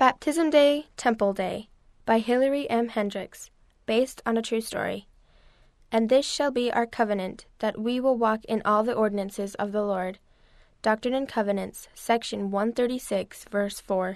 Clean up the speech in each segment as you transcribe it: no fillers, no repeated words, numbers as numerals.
Baptism Day, Temple Day, by Hilary M. Hendricks, based on a true story. And this shall be our covenant, that we will walk in all the ordinances of the Lord. Doctrine and Covenants, section 136, verse 4.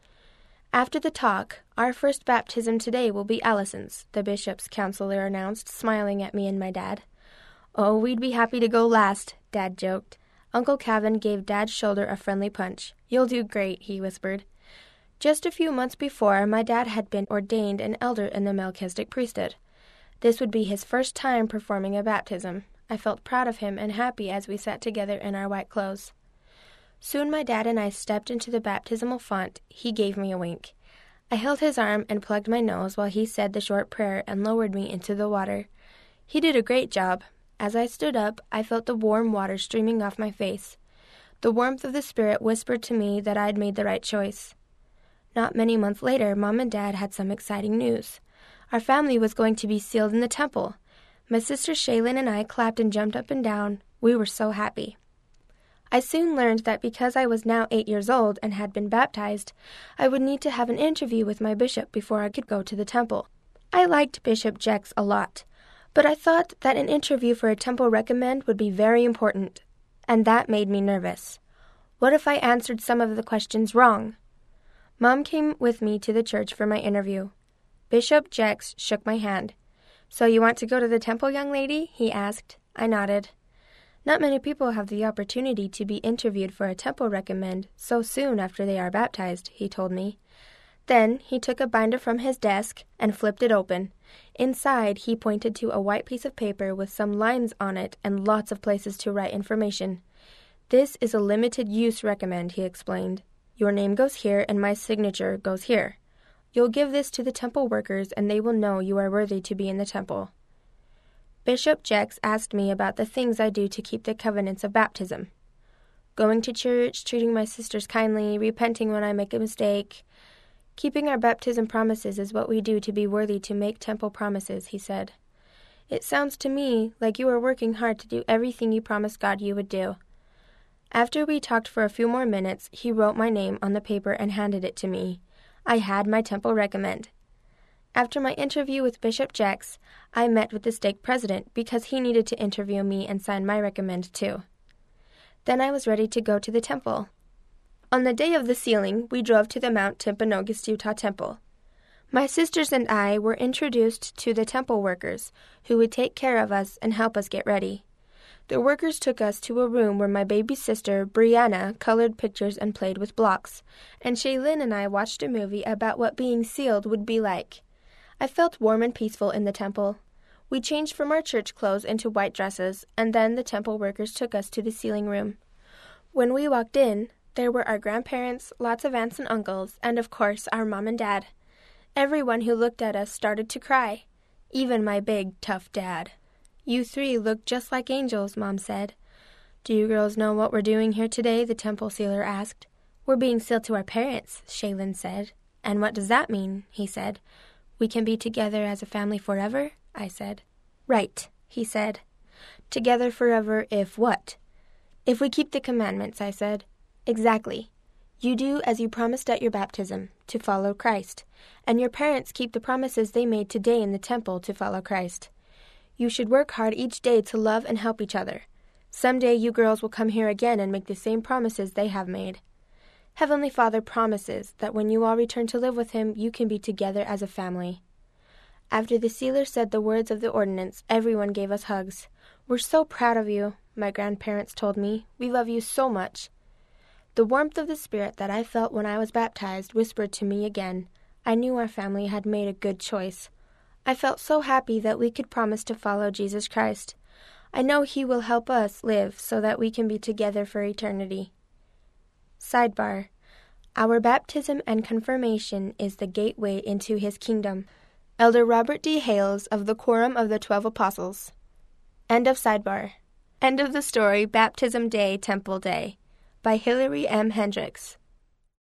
After the talk, our first baptism today will be Allison's, the bishop's counselor announced, smiling at me and my dad. Oh, we'd be happy to go last, Dad joked. Uncle Kevin gave Dad's shoulder a friendly punch. You'll do great, he whispered. Just a few months before, my dad had been ordained an elder in the Melchizedek priesthood. This would be his first time performing a baptism. I felt proud of him and happy as we sat together in our white clothes. Soon my dad and I stepped into the baptismal font. He gave me a wink. I held his arm and plugged my nose while he said the short prayer and lowered me into the water. He did a great job. As I stood up, I felt the warm water streaming off my face. The warmth of the Spirit whispered to me that I'd made the right choice. Not many months later, Mom and Dad had some exciting news. Our family was going to be sealed in the temple. My sister Shaylin and I clapped and jumped up and down. We were so happy. I soon learned that because I was now 8 years old and had been baptized, I would need to have an interview with my bishop before I could go to the temple. I liked Bishop Jex a lot, but I thought that an interview for a temple recommend would be very important, and that made me nervous. What if I answered some of the questions wrong? Mom came with me to the church for my interview. Bishop Jex shook my hand. So you want to go to the temple, young lady? He asked. I nodded. Not many people have the opportunity to be interviewed for a temple recommend so soon after they are baptized, he told me. Then he took a binder from his desk and flipped it open. Inside, he pointed to a white piece of paper with some lines on it and lots of places to write information. This is a limited use recommend, he explained. Your name goes here and my signature goes here. You'll give this to the temple workers and they will know you are worthy to be in the temple. Bishop Jex asked me about the things I do to keep the covenants of baptism. Going to church, treating my sisters kindly, repenting when I make a mistake. Keeping our baptism promises is what we do to be worthy to make temple promises, he said. It sounds to me like you are working hard to do everything you promised God you would do. After we talked for a few more minutes, he wrote my name on the paper and handed it to me. I had my temple recommend. After my interview with Bishop Jex, I met with the stake president because he needed to interview me and sign my recommend too. Then I was ready to go to the temple. On the day of the sealing, we drove to the Mount Timpanogos, Utah temple. My sisters and I were introduced to the temple workers who would take care of us and help us get ready. The workers took us to a room where my baby sister, Brianna, colored pictures and played with blocks, and Shaylin and I watched a movie about what being sealed would be like. I felt warm and peaceful in the temple. We changed from our church clothes into white dresses, and then the temple workers took us to the sealing room. When we walked in, there were our grandparents, lots of aunts and uncles, and of course our mom and dad. Everyone who looked at us started to cry, even my big, tough dad. You three look just like angels, Mom said. Do you girls know what we're doing here today? The temple sealer asked. We're being sealed to our parents, Shaylin said. And what does that mean? He said. We can be together as a family forever? I said. Right, he said. Together forever if what? If we keep the commandments, I said. Exactly. You do as you promised at your baptism, to follow Christ. And your parents keep the promises they made today in the temple to follow Christ. You should work hard each day to love and help each other. Someday you girls will come here again and make the same promises they have made. Heavenly Father promises that when you all return to live with Him, you can be together as a family. After the sealer said the words of the ordinance, everyone gave us hugs. We're so proud of you, my grandparents told me. We love you so much. The warmth of the Spirit that I felt when I was baptized whispered to me again. I knew our family had made a good choice. I felt so happy that we could promise to follow Jesus Christ. I know He will help us live so that we can be together for eternity. Sidebar. Our baptism and confirmation is the gateway into His kingdom. Elder Robert D. Hales of the Quorum of the 12 Apostles. End of sidebar. End of the story, Baptism Day, Temple Day, by Hilary M. Hendricks.